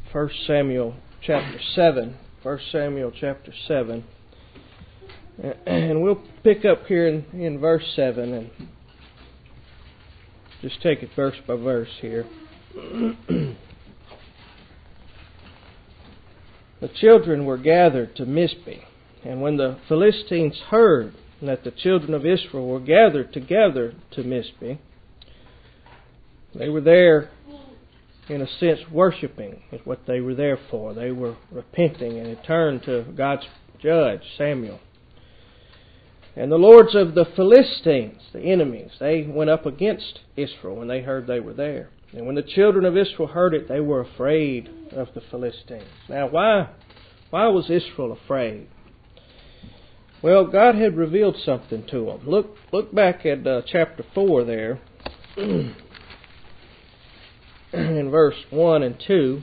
1 Samuel chapter 7. 1 Samuel chapter 7. And we'll pick up here in verse 7 and just take it verse by verse here. The children were gathered to Mizpeh, and when the Philistines heard that the children of Israel were gathered together to Mizpeh, they were there, in a sense, worshiping is what they were there for. They were repenting and had turned to God's judge, Samuel. And the lords of the Philistines, the enemies, they went up against Israel when they heard they were there. And when the children of Israel heard it, they were afraid of the Philistines. Now, why was Israel afraid? Well, God had revealed something to them. Look back at chapter 4 there. In verse 1 and 2,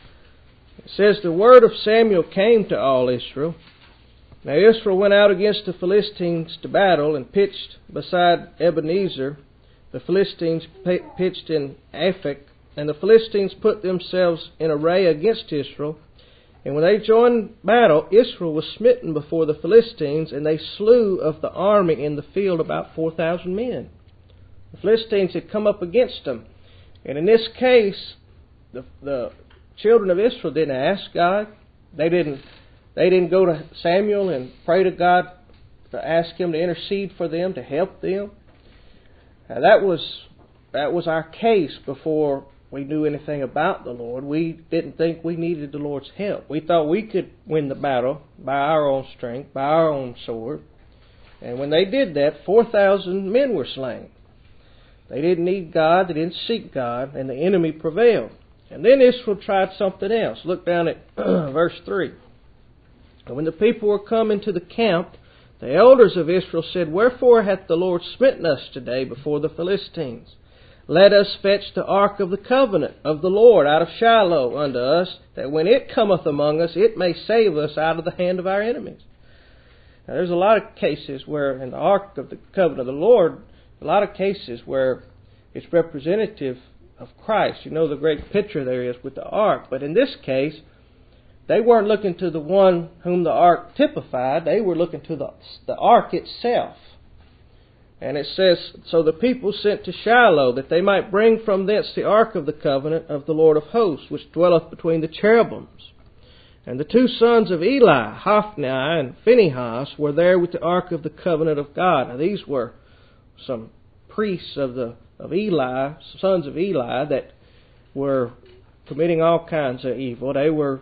it says, "The word of Samuel came to all Israel. Now Israel went out against the Philistines to battle and pitched beside Ebenezer. The Philistines pitched in Aphek, and the Philistines put themselves in array against Israel. And when they joined battle, Israel was smitten before the Philistines, and they slew of the army in the field about 4,000 men." The Philistines had come up against them. And in this case, the children of Israel didn't ask God. They didn't go to Samuel and pray to God to ask Him to intercede for them, to help them. Now, that was our case before we knew anything about the Lord. We didn't think we needed the Lord's help. We thought we could win the battle by our own strength, by our own sword. And when they did that, 4,000 men were slain. They didn't need God, they didn't seek God, and the enemy prevailed. And then Israel tried something else. Look down at verse 3. "And when the people were come into the camp, the elders of Israel said, Wherefore hath the Lord smitten us today before the Philistines? Let us fetch the ark of the covenant of the Lord out of Shiloh unto us, that when it cometh among us, it may save us out of the hand of our enemies." Now, there's a lot of cases where in the ark of the covenant of the Lord, a lot of cases where it's representative of Christ. You know the great picture there is with the ark. But in this case, they weren't looking to the one whom the ark typified. They were looking to the ark itself. And it says, "So the people sent to Shiloh, that they might bring from thence the ark of the covenant of the Lord of hosts, which dwelleth between the cherubims. And the two sons of Eli, Hophni and Phinehas, were there with the ark of the covenant of God." Now these were some priests of Eli, sons of Eli, that were committing all kinds of evil. They were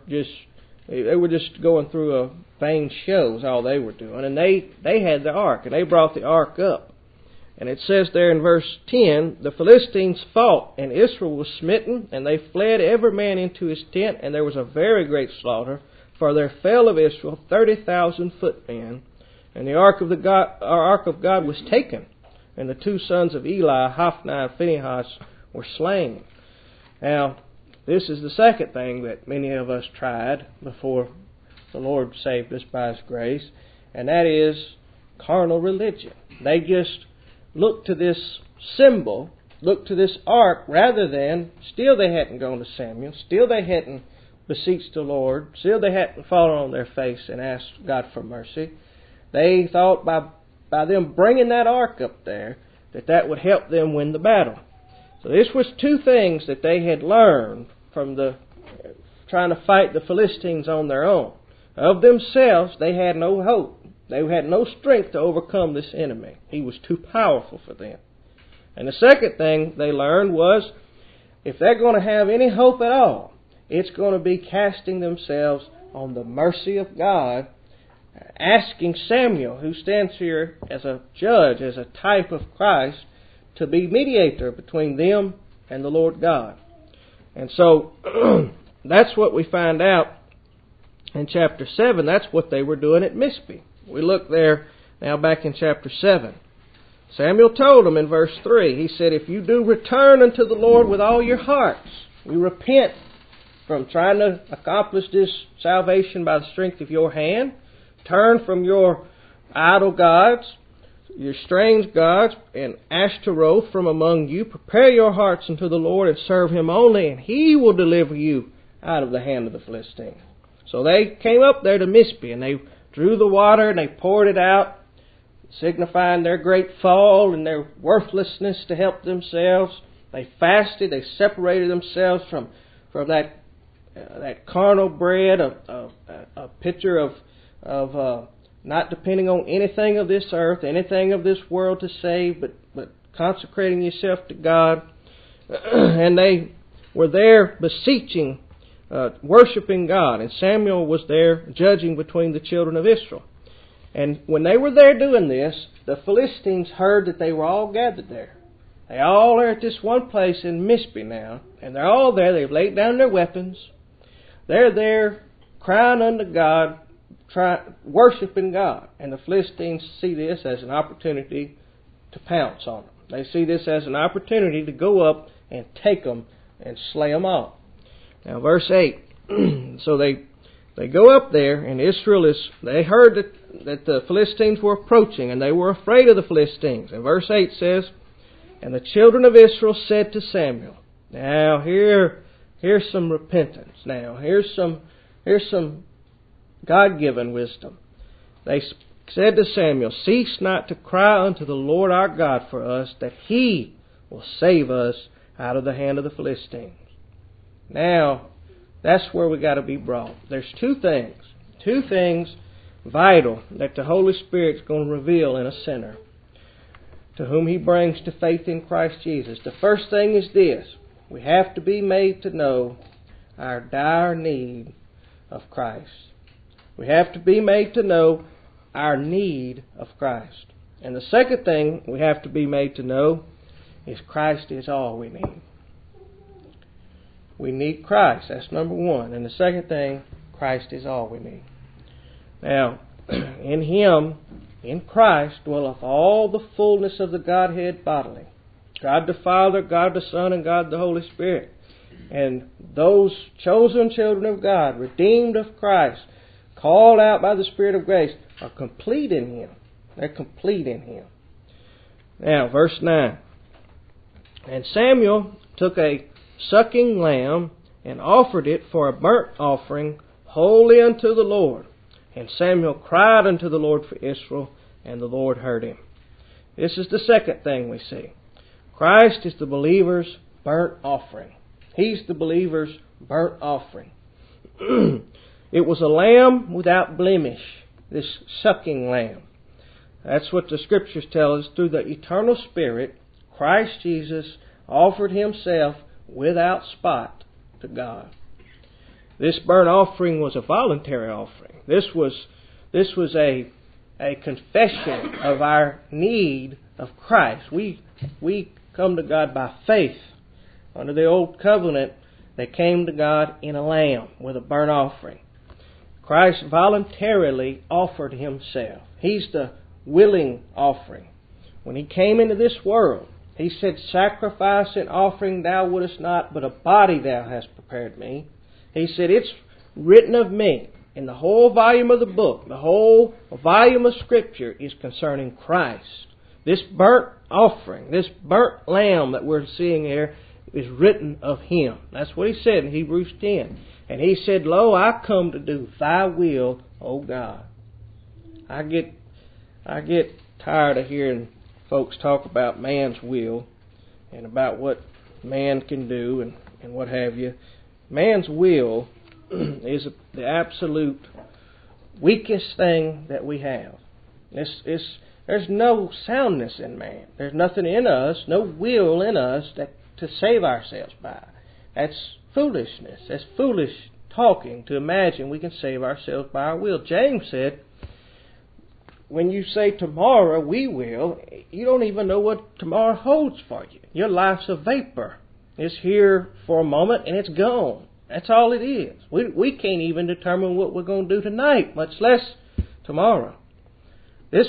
just going through a vain show is all they were doing. And they had the ark, and they brought the ark up. And it says there in verse 10, "The Philistines fought, and Israel was smitten, and they fled every man into his tent, and there was a very great slaughter, for there fell of Israel 30,000 footmen, and the ark of God was taken. And the two sons of Eli, Hophni and Phinehas, were slain." Now, this is the second thing that many of us tried before the Lord saved us by His grace, and that is carnal religion. They just looked to this symbol, looked to this ark, rather than, still they hadn't gone to Samuel, still they hadn't beseeched the Lord, still they hadn't fallen on their face and asked God for mercy. They thought by them bringing that ark up there, that would help them win the battle. So this was two things that they had learned from trying to fight the Philistines on their own. Of themselves, they had no hope. They had no strength to overcome this enemy. He was too powerful for them. And the second thing they learned was, if they're going to have any hope at all, it's going to be casting themselves on the mercy of God, asking Samuel, who stands here as a judge, as a type of Christ, to be mediator between them and the Lord God. And so that's what we find out in chapter 7. That's what they were doing at Mizpeh. We look there now back in chapter 7. Samuel told them in verse 3, he said, "If you do return unto the Lord with all your hearts," we repent from trying to accomplish this salvation by the strength of your hand, turn from your idol gods, your strange gods, and Ashtaroth from among you. Prepare your hearts unto the Lord and serve Him only, and He will deliver you out of the hand of the Philistines. So they came up there to Mizpeh, and they drew the water and they poured it out, signifying their great fall and their worthlessness to help themselves. They fasted. They separated themselves from that carnal bread, a picture of not depending on anything of this earth, anything of this world to save, but consecrating yourself to God. And they were there beseeching, worshiping God. And Samuel was there judging between the children of Israel. And when they were there doing this, the Philistines heard that they were all gathered there. They all are at this one place in Mizpeh now, and they're all there. They've laid down their weapons. They're there crying unto God, worshiping God. And the Philistines see this as an opportunity to pounce on them. They see this as an opportunity to go up and take them and slay them all. Now, verse 8. So they go up there, and they heard that the Philistines were approaching, and they were afraid of the Philistines. And verse 8 says, and the children of Israel said to Samuel, now here's some repentance. Now here's some God-given wisdom. They said to Samuel, cease not to cry unto the Lord our God for us, that He will save us out of the hand of the Philistines. Now, that's where we got to be brought. There's two things vital that the Holy Spirit's going to reveal in a sinner to whom He brings to faith in Christ Jesus. The first thing is this: we have to be made to know our dire need of Christ. We have to be made to know our need of Christ. And the second thing we have to be made to know is Christ is all we need. We need Christ. That's number one. And the second thing, Christ is all we need. Now, in Him, in Christ, dwelleth all the fullness of the Godhead bodily. God the Father, God the Son, and God the Holy Spirit. And those chosen children of God, redeemed of Christ, called out by the Spirit of grace, are complete in Him. They're complete in Him. Now, verse 9. And Samuel took a sucking lamb and offered it for a burnt offering wholly unto the Lord. And Samuel cried unto the Lord for Israel, and the Lord heard him. This is the second thing we see. Christ is the believer's burnt offering. He's the believer's burnt offering. It was a lamb without blemish, this sucking lamb. That's what the Scriptures tell us. Through the eternal Spirit, Christ Jesus offered Himself without spot to God. This burnt offering was a voluntary offering. This was a confession of our need of Christ. We come to God by faith. Under the old covenant, they came to God in a lamb with a burnt offering. Christ voluntarily offered Himself. He's the willing offering. When He came into this world, He said, sacrifice and offering thou wouldest not, but a body thou hast prepared me. He said, it's written of me. In the whole volume of the book, the whole volume of Scripture is concerning Christ. This burnt offering, this burnt lamb that we're seeing here is written of Him. That's what He said in Hebrews 10. And He said, lo, I come to do thy will, O God. I get tired of hearing folks talk about man's will and about what man can do and what have you. Man's will is the absolute weakest thing that we have. There's no soundness in man. There's nothing in us, no will in us to save ourselves by. That's foolishness. That's foolish talking to imagine we can save ourselves by our will. James said, when you say tomorrow we will, you don't even know what tomorrow holds for you. Your life's a vapor. It's here for a moment and it's gone. That's all it is. We can't even determine what we're going to do tonight, much less tomorrow. This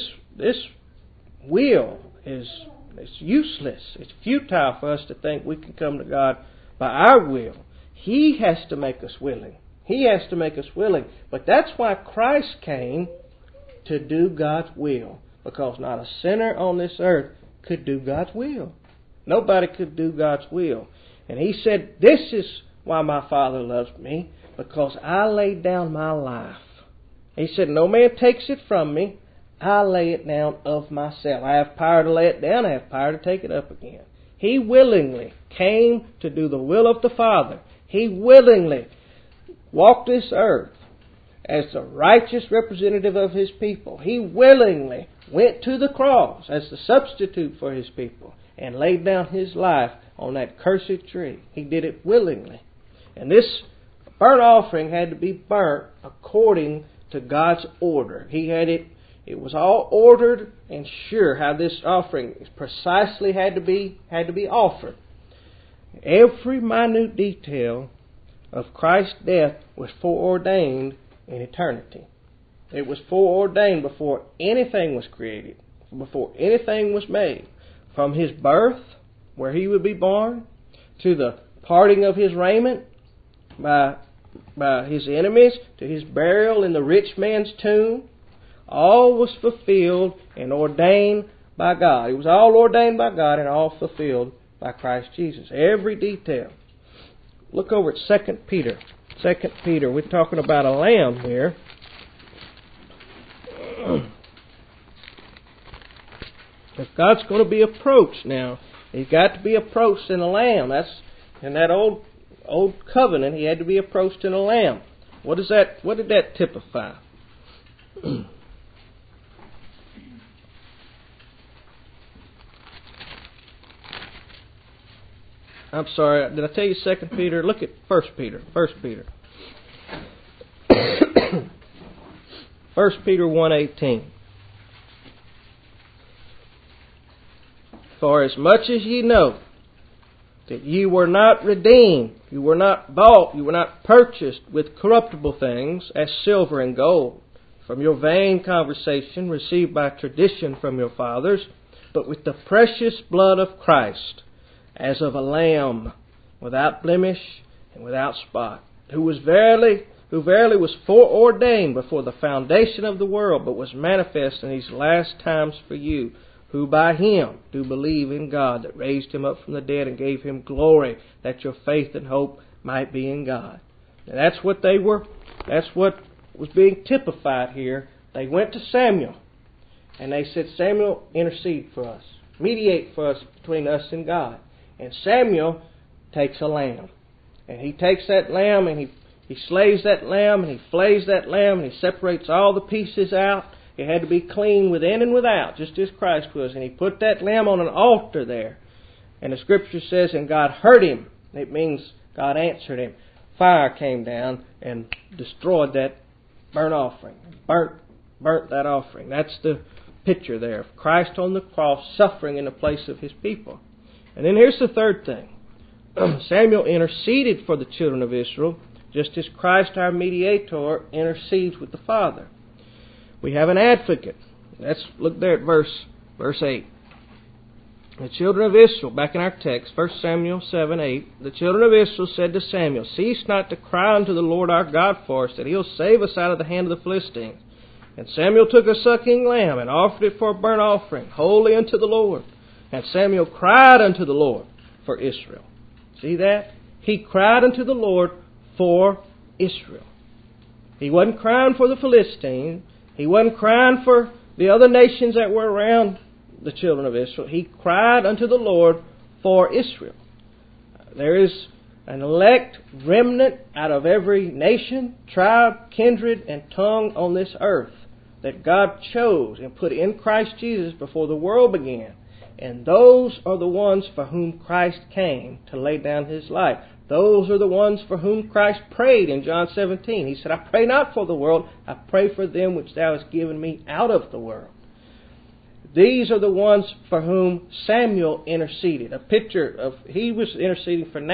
will is useless. It's futile for us to think we can come to God by our will. He has to make us willing. He has to make us willing. But that's why Christ came, to do God's will. Because not a sinner on this earth could do God's will. Nobody could do God's will. And He said, this is why my Father loves me, because I laid down my life. He said, no man takes it from me. I lay it down of myself. I have power to lay it down. I have power to take it up again. He willingly came to do the will of the Father. He willingly walked this earth as the righteous representative of His people. He willingly went to the cross as the substitute for His people and laid down His life on that cursed tree. He did it willingly. And this burnt offering had to be burnt according to God's order. He had it. It was all ordered and sure how this offering precisely had to be offered. Every minute detail of Christ's death was foreordained in eternity. It was foreordained before anything was created, before anything was made. From His birth, where He would be born, to the parting of His raiment by His enemies, to His burial in the rich man's tomb, all was fulfilled and ordained by God. It was all ordained by God and all fulfilled by Christ Jesus. Every detail. Look over at 2 Peter. 2 Peter, we're talking about a lamb here. If God's going to be approached now, He's got to be approached in a lamb. That's in that old covenant. He had to be approached in a lamb. What did that typify? I'm sorry, did I tell you 2 Peter? Look at 1 Peter. 1 Peter. 1 Peter 1:18. For as much as ye know that ye were not redeemed, you were not bought, you were not purchased with corruptible things, as silver and gold, from your vain conversation received by tradition from your fathers, but with the precious blood of Christ, as of a lamb, without blemish and without spot, who verily was foreordained before the foundation of the world, but was manifest in these last times for you, who by Him do believe in God, that raised Him up from the dead and gave Him glory, that your faith and hope might be in God. And that's what they were. That's what was being typified here. They went to Samuel, and they said, Samuel, intercede for us. Mediate for us between us and God. And Samuel takes a lamb. And he takes that lamb and he slays that lamb and he flays that lamb and he separates all the pieces out. It had to be clean within and without, just as Christ was. And he put that lamb on an altar there. And the Scripture says, and God heard him. It means God answered him. Fire came down and destroyed that burnt offering. Burnt that offering. That's the picture there of Christ on the cross suffering in the place of His people. And then here's the third thing. Samuel interceded for the children of Israel, just as Christ, our mediator, intercedes with the Father. We have an advocate. Let's look there at verse 8. The children of Israel, back in our text, 1 Samuel 7:8, the children of Israel said to Samuel, cease not to cry unto the Lord our God for us, that He'll save us out of the hand of the Philistines. And Samuel took a sucking lamb and offered it for a burnt offering, holy unto the Lord. And Samuel cried unto the Lord for Israel. See that? He cried unto the Lord for Israel. He wasn't crying for the Philistines. He wasn't crying for the other nations that were around the children of Israel. He cried unto the Lord for Israel. There is an elect remnant out of every nation, tribe, kindred, and tongue on this earth that God chose and put in Christ Jesus before the world began. And those are the ones for whom Christ came to lay down His life. Those are the ones for whom Christ prayed in John 17. He said, I pray not for the world, I pray for them which Thou hast given me out of the world. These are the ones for whom Samuel interceded. A picture of, he was interceding for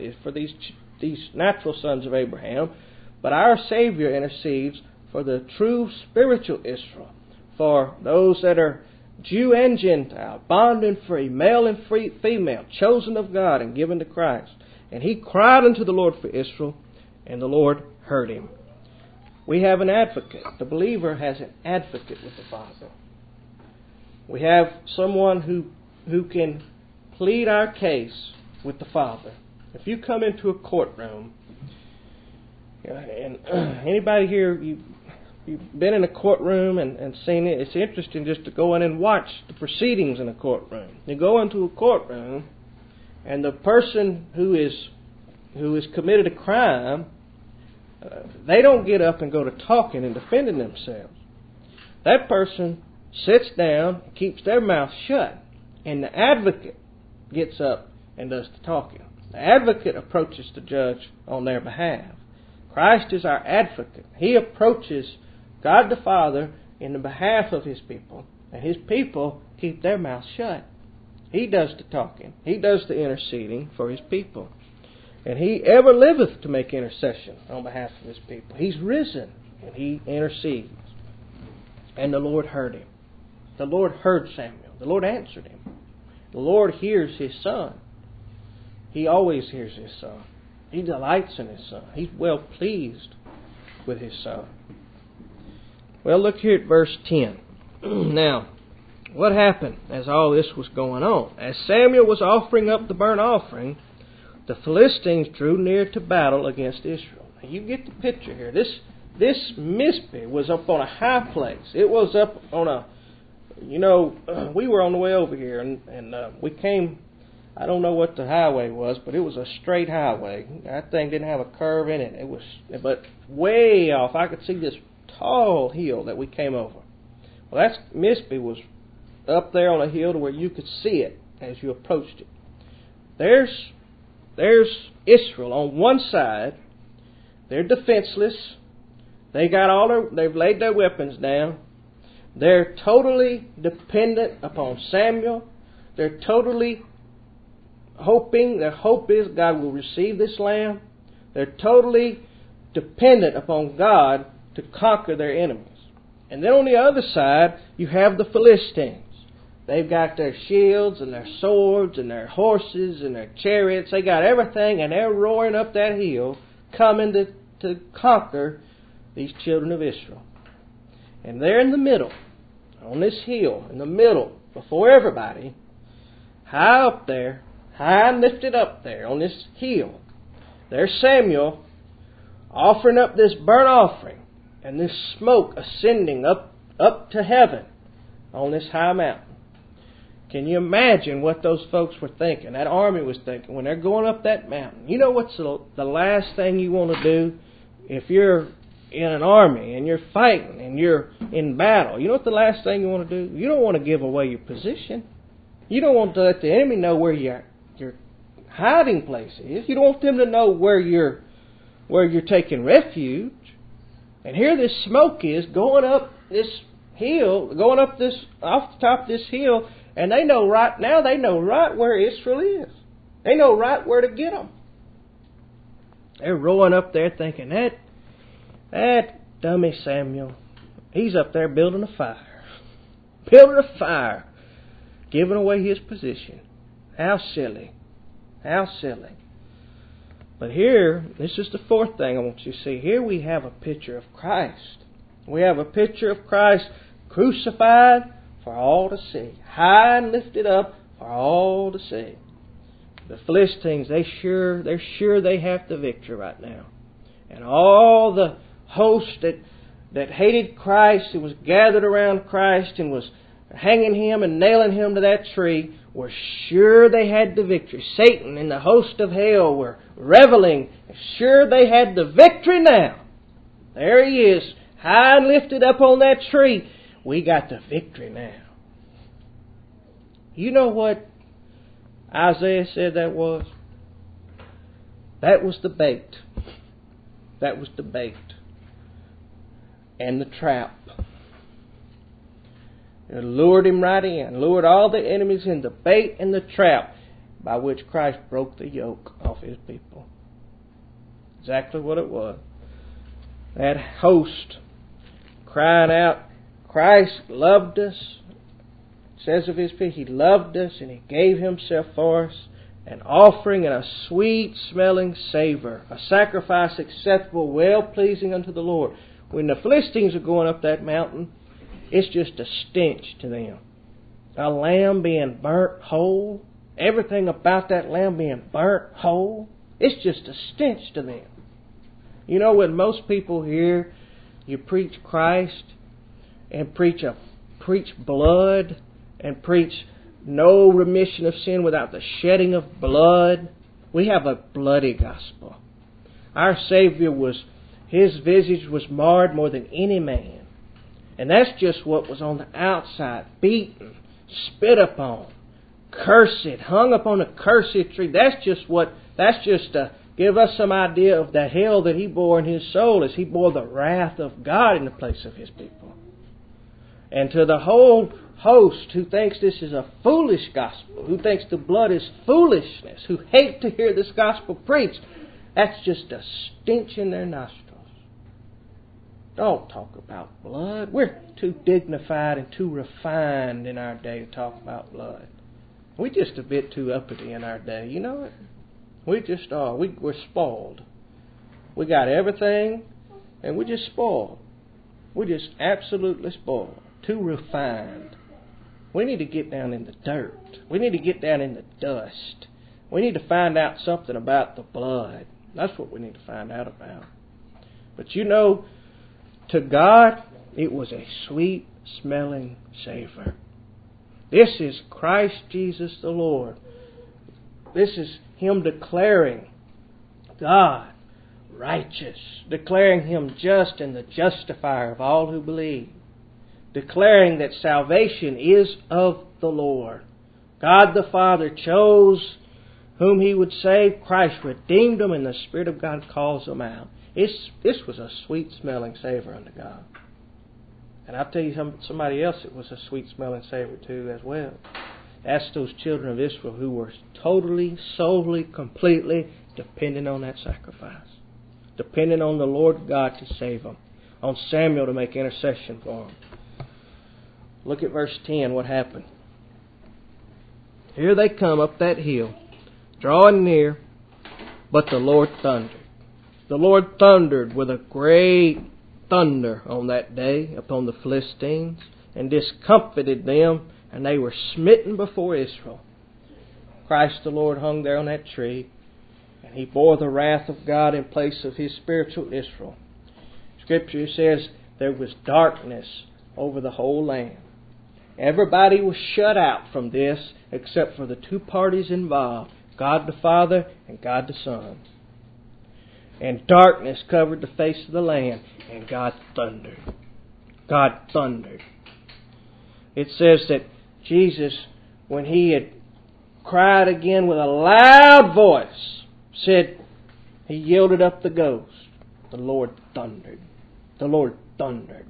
these natural sons of Abraham. But our Savior intercedes for the true spiritual Israel, for those that are Jew and Gentile, bond and free, male and female, chosen of God and given to Christ. And he cried unto the Lord for Israel, and the Lord heard him. We have an advocate. The believer has an advocate with the Father. We have someone who can plead our case with the Father. If you come into a courtroom, and anybody here, you've been in a courtroom and seen it, it's interesting just to go in and watch the proceedings in a courtroom. You go into a courtroom, and the person who has committed a crime, they don't get up and go to talking and defending themselves. That person sits down and keeps their mouth shut, and the advocate gets up and does the talking. The advocate approaches the judge on their behalf. Christ is our advocate. He approaches God the Father in the behalf of His people, and His people keep their mouths shut. He does the talking. He does the interceding for His people. And He ever liveth to make intercession on behalf of His people. He's risen, and He intercedes. And the Lord heard him. The Lord heard Samuel. The Lord answered him. The Lord hears His Son. He always hears His Son. He delights in His Son. He's well pleased with His Son. Well, look here at verse 10. Now, what happened as all this was going on? As Samuel was offering up the burnt offering, the Philistines drew near to battle against Israel. Now, you get the picture here. This Mizpeh was up on a high place. It was up on a, we were on the way over here, and we came, I don't know what the highway was, but it was a straight highway. That thing didn't have a curve in it. But way off, I could see this tall hill that we came over. Well, Mizpeh was up there on a hill to where you could see it as you approached it. There's Israel on one side. They're defenseless. They've laid their weapons down. They're totally dependent upon Samuel. They're totally hoping, their hope is God will receive this lamb. They're totally dependent upon God to conquer their enemies. And then on the other side, you have the Philistines. They've got their shields and their swords and their horses and their chariots. They got everything, and they're roaring up that hill, coming to conquer these children of Israel. And they're in the middle, on this hill, in the middle, before everybody, high up there, high and lifted up there on this hill. There's Samuel offering up this burnt offering and this smoke ascending up to heaven on this high mountain. Can you imagine what those folks were thinking, that army was thinking, when they're going up that mountain? You know what's the last thing you want to do if you're in an army and you're fighting and you're in battle? You know what the last thing you want to do? You don't want to give away your position. You don't want to let the enemy know where your hiding place is. You don't want them to know where you're taking refuge. And here this smoke is going up this hill, going up this off the top of this hill, and they know right where Israel is. They know right where to get them. They're rolling up there thinking, that dummy Samuel, he's up there building a fire. Building a fire. Giving away his position. How silly. How silly. But here, this is the fourth thing I want you to see. Here we have a picture of Christ. We have a picture of Christ crucified for all to see. High and lifted up for all to see. The Philistines, they're sure they have the victory right now. And all the host that hated Christ, who was gathered around Christ and was hanging Him and nailing Him to that tree, were sure they had the victory. Satan and the host of hell were reveling, sure they had the victory now. There He is, high and lifted up on that tree. We got the victory now. You know what Isaiah said that was? That was the bait. That was the bait. And the trap. It lured him right in. Lured all the enemies in the bait and the trap by which Christ broke the yoke off His people. Exactly what it was. That host crying out, Christ loved us. It says of His people, He loved us and He gave Himself for us, an offering and a sweet smelling savor, a sacrifice acceptable, well pleasing unto the Lord. When the Philistines are going up that mountain, it's just a stench to them. A lamb being burnt whole. Everything about that lamb being burnt whole. It's just a stench to them. You know, when most people hear you preach Christ and preach blood and preach no remission of sin without the shedding of blood, we have a bloody gospel. Our Savior His visage was marred more than any man. And that's just what was on the outside. Beaten, spit upon, cursed, hung upon a cursed tree. That's just to give us some idea of the hell that He bore in His soul as He bore the wrath of God in the place of His people. And to the whole host who thinks this is a foolish gospel, who thinks the blood is foolishness, who hate to hear this gospel preached, that's just a stench in their nostrils. Don't talk about blood. We're too dignified and too refined in our day to talk about blood. We're just a bit too uppity in our day. You know it? We just are. We're spoiled. We got everything, and we're just spoiled. We're just absolutely spoiled. Too refined. We need to get down in the dirt. We need to get down in the dust. We need to find out something about the blood. That's what we need to find out about. But you know, to God, it was a sweet-smelling savor. This is Christ Jesus the Lord. This is Him declaring God righteous, declaring Him just and the justifier of all who believe, declaring that salvation is of the Lord. God the Father chose whom He would save. Christ redeemed them, and the Spirit of God calls them out. This was a sweet-smelling savor unto God. And I'll tell you somebody else it was a sweet-smelling savor too as well. That's those children of Israel who were totally, solely, completely dependent on that sacrifice. Dependent on the Lord God to save them. On Samuel to make intercession for them. Look at verse 10, what happened. Here they come up that hill, drawing near, but the Lord thundered. The Lord thundered with a great thunder on that day upon the Philistines, and discomfited them, and they were smitten before Israel. Christ the Lord hung there on that tree, and He bore the wrath of God in place of His spiritual Israel. Scripture says there was darkness over the whole land. Everybody was shut out from this except for the two parties involved, God the Father and God the Son. And darkness covered the face of the land, and God thundered. God thundered. It says that Jesus, when He had cried again with a loud voice, said He yielded up the ghost. The Lord thundered. The Lord thundered.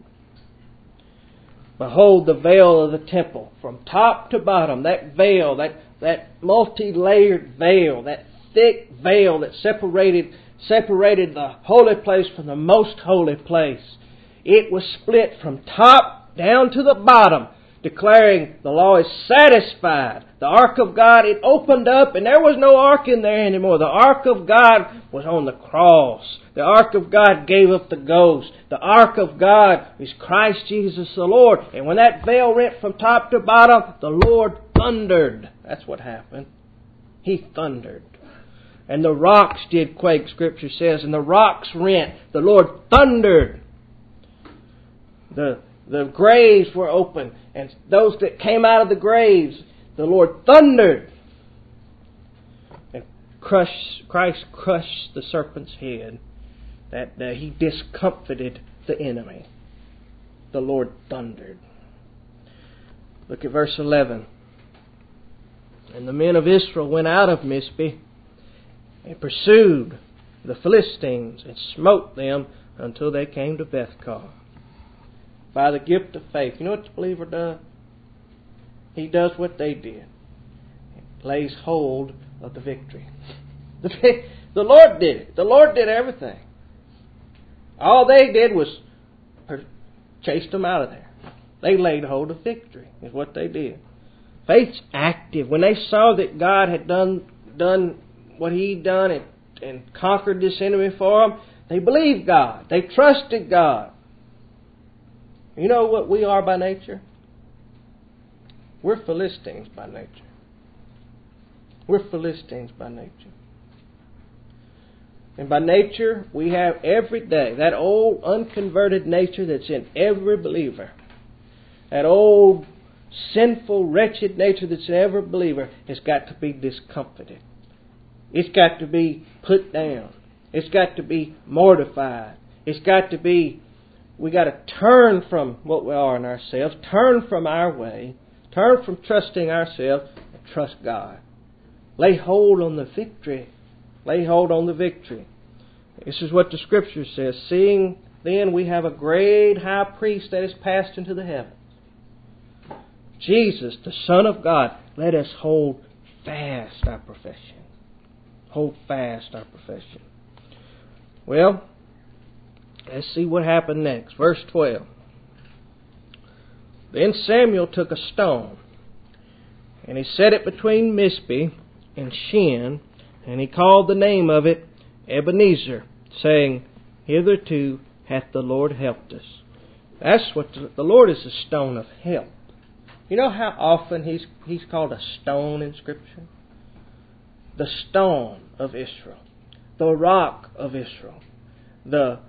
Behold the veil of the temple, from top to bottom, that veil, that multi-layered veil, that thick veil that separated the holy place from the most holy place. It was split from top down to the bottom, declaring the law is satisfied. The ark of God, it opened up, and there was no ark in there anymore. The ark of God was on the cross. The ark of God gave up the ghost. The ark of God is Christ Jesus the Lord. And when that veil rent from top to bottom, the Lord thundered. That's what happened. He thundered. And the rocks did quake, Scripture says, and the rocks rent. The Lord thundered. The graves were open, and those that came out of the graves, the Lord thundered. And Christ crushed the serpent's head, that He discomfited the enemy. The Lord thundered. Look at verse 11. And the men of Israel went out of Mizpeh, and pursued the Philistines, and smote them until they came to Bethkar. By the gift of faith. You know what the believer does? He does what they did. He lays hold of the victory. The Lord did it. The Lord did everything. All they did was chase them out of there. They laid hold of victory, is what they did. Faith's active. When they saw that God had done what He'd done and conquered this enemy for them, they believed God. They trusted God. You know what we are by nature? We're Philistines by nature. We're Philistines by nature. And by nature, we have every day that old unconverted nature that's in every believer. That old sinful, wretched nature that's in every believer has got to be discomfited. It's got to be put down. It's got to be mortified. It's got to be, we got to turn from what we are in ourselves, turn from our way, turn from trusting ourselves, and trust God. Lay hold on the victory. Lay hold on the victory. This is what the Scripture says. Seeing then we have a great high priest that is passed into the heavens, Jesus, the Son of God, let us hold fast our profession. Hold fast our profession. Well, let's see what happened next. Verse 12. Then Samuel took a stone, and he set it between Mizpeh and Shen, and he called the name of it Ebenezer, saying, Hitherto hath the Lord helped us. That's what the Lord is, a stone of help. You know how often he's called a stone in Scripture? The stone of Israel, the rock of Israel, the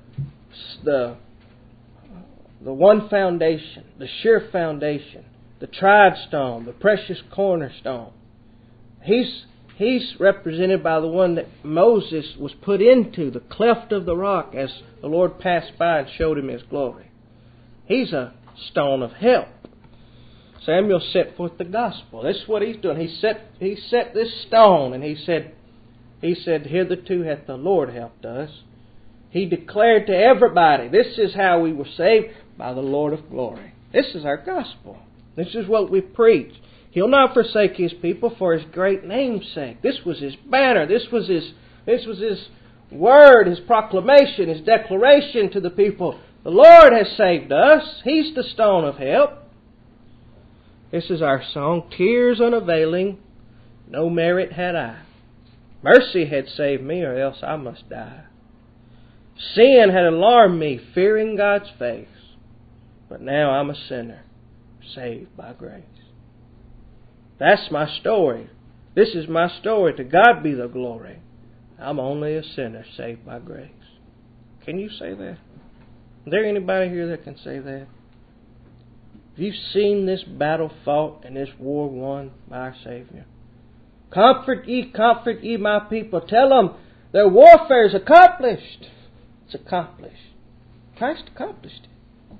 one foundation, the sure foundation, the tried stone, the precious cornerstone. He's represented by the one that Moses was put into, the cleft of the rock, as the Lord passed by and showed him His glory. He's a stone of help. Samuel set forth the gospel. This is what he's doing. He set this stone, and he said, Hitherto hath the Lord helped us. He declared to everybody, this is how we were saved, by the Lord of glory. This is our gospel. This is what we preach. He'll not forsake His people for His great name's sake. This was His banner. This was His word, His proclamation, His declaration to the people. The Lord has saved us. He's the stone of help. This is our song. Tears unavailing, no merit had I. Mercy had saved me, or else I must die. Sin had alarmed me, fearing God's face. But now I'm a sinner, saved by grace. That's my story. This is my story. To God be the glory. I'm only a sinner, saved by grace. Can you say that? Is there anybody here that can say that? Have you seen this battle fought and this war won by our Savior? Comfort ye my people. Tell them their warfare is accomplished. It's accomplished. Christ accomplished it.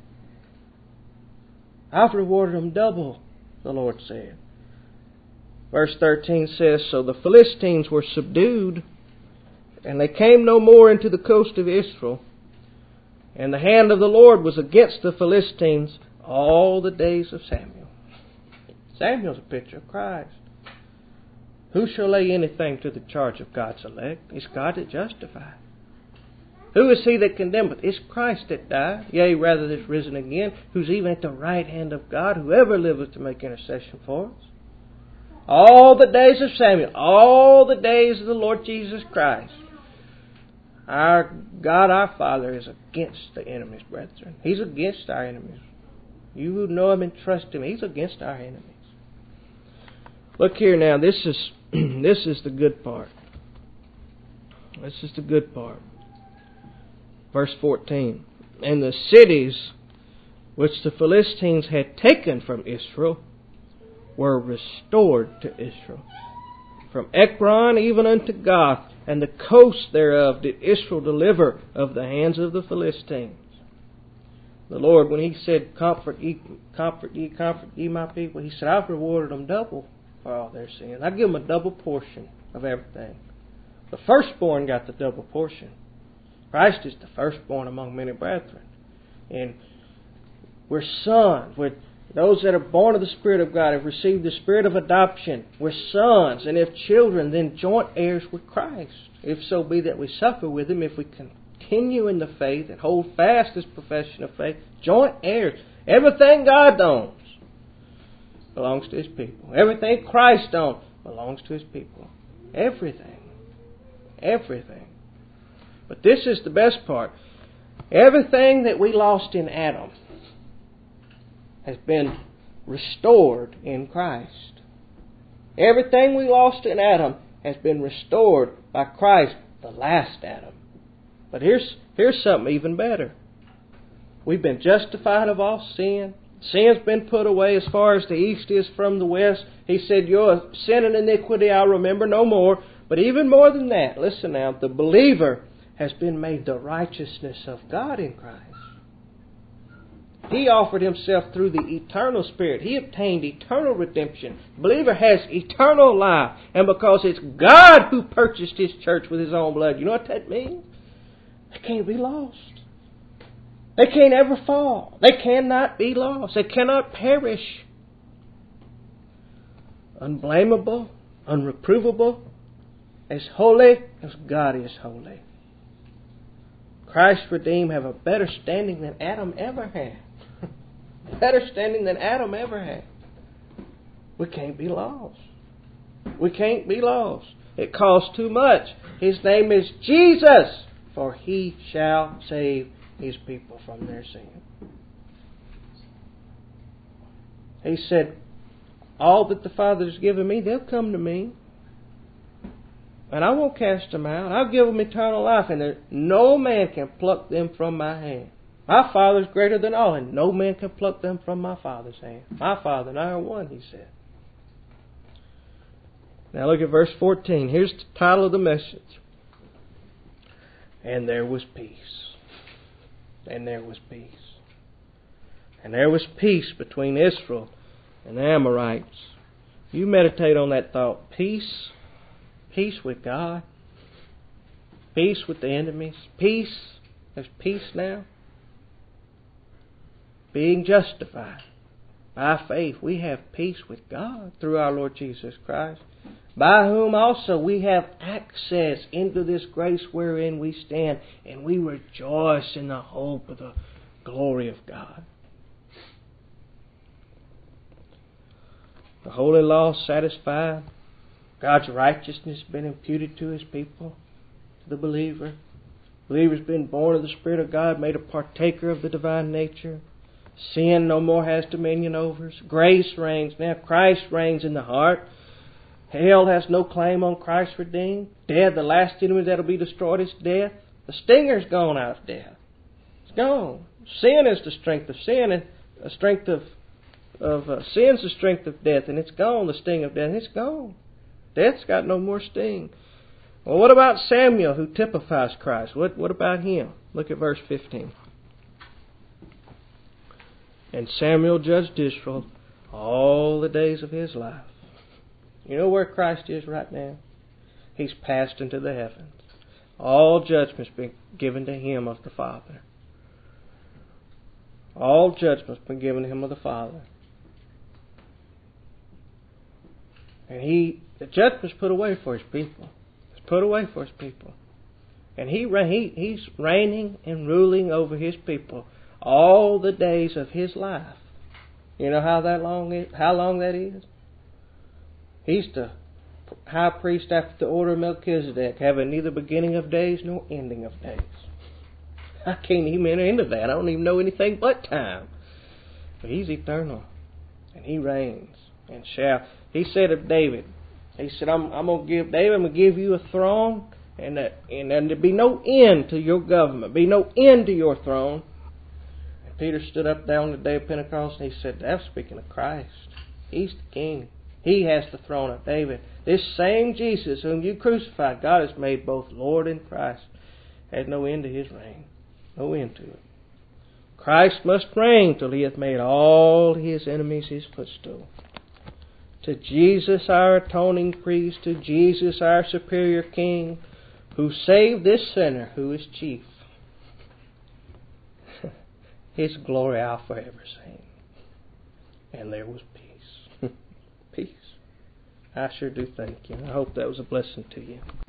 I've rewarded them double, the Lord said. Verse 13 says, So the Philistines were subdued, and they came no more into the coast of Israel. And the hand of the Lord was against the Philistines all the days of Samuel. Samuel's a picture of Christ. Who shall lay anything to the charge of God's elect? It's God that justifies. Who is he that condemneth? It's Christ that died, yea, rather that's risen again, who's even at the right hand of God, who ever liveth to make intercession for us. All the days of Samuel, all the days of the Lord Jesus Christ. Our God, our Father, is against the enemies, brethren. He's against our enemies. You who know Him and trust Him, He's against our enemies. Look here now, this is the good part. This is the good part. Verse 14. And the cities which the Philistines had taken from Israel were restored to Israel. From Ekron even unto Gath, and the coast thereof did Israel deliver of the hands of the Philistines. The Lord, when He said, comfort ye, my people, He said, I've rewarded them double for all their sins. I give them a double portion of everything. The firstborn got the double portion. Christ is the firstborn among many brethren. And we're sons. Those that are born of the Spirit of God have received the Spirit of adoption. We're sons, and if children, then joint heirs with Christ. If so be that we suffer with Him, if we continue in the faith and hold fast this profession of faith, joint heirs. Everything God owns belongs to His people. Everything Christ owns belongs to His people. Everything. Everything. But this is the best part. Everything that we lost in Adam has been restored in Christ. Everything we lost in Adam has been restored by Christ the last Adam. But here's something even better. We've been justified of all sin. Sin's been put away as far as the east is from the west. He said, your sin and iniquity I'll remember no more. But even more than that, listen now, the believer has been made the righteousness of God in Christ. He offered Himself through the eternal Spirit. He obtained eternal redemption. The believer has eternal life. And because it's God who purchased His church with His own blood, you know what that means? They can't be lost. They can't ever fall. They cannot be lost. They cannot perish. Unblameable, unreprovable, as holy as God is holy. Christ's redeemed have a better standing than Adam ever had. Better standing than Adam ever had. We can't be lost. We can't be lost. It costs too much. His name is Jesus, for He shall save His people from their sin. He said, all that the Father has given me, they'll come to me. And I won't cast them out. I'll give them eternal life, and no man can pluck them from my hand. My Father is greater than all, and no man can pluck them from my Father's hand. My Father and I are one, He said. Now look at verse 14. Here's the title of the message. And there was peace. And there was peace. And there was peace between Israel and the Amorites. You meditate on that thought. Peace. Peace with God. Peace with the enemies. Peace. There's peace now. Being justified by faith, we have peace with God through our Lord Jesus Christ, by whom also we have access into this grace wherein we stand, and we rejoice in the hope of the glory of God. The holy law satisfied. God's righteousness has been imputed to His people, to the believer. The believer's been born of the Spirit of God, made a partaker of the divine nature. Sin no more has dominion over us. Grace reigns. Now Christ reigns in the heart. Hell has no claim on Christ redeemed. Death, the last enemy that will be destroyed is death. The stinger's gone out of death. It's gone. Sin is the strength of sin, and the strength of sin's the strength of death, and it's gone. The sting of death, it's gone. Death's got no more sting. Well, what about Samuel, who typifies Christ? What about him? Look at verse 15. And Samuel judged Israel all the days of his life. You know where Christ is right now? He's passed into the heavens. All judgment's been given to Him of the Father. All judgment's been given to Him of the Father. And the judgment's put away for His people. It's put away for His people. And He's reigning and ruling over His people all the days of His life. You know how long that is? He's the high priest after the order of Melchizedek, having neither beginning of days nor ending of days. I can't even enter into that. I don't even know anything but time. But He's eternal. And He reigns and shall. He said of David, He said, I'm going to give you a throne, and there'll be no end to your government, be no end to your throne. And Peter stood up there on the day of Pentecost, and he said, that's speaking of Christ. He's the King. He has the throne of David. This same Jesus whom you crucified, God has made both Lord and Christ. Has no end to His reign. No end to it. Christ must reign till He hath made all His enemies His footstool. To Jesus our atoning priest, to Jesus our superior King, who saved this sinner who is chief. His glory I'll forever sing. And there was peace. Peace. I sure do thank you. I hope that was a blessing to you.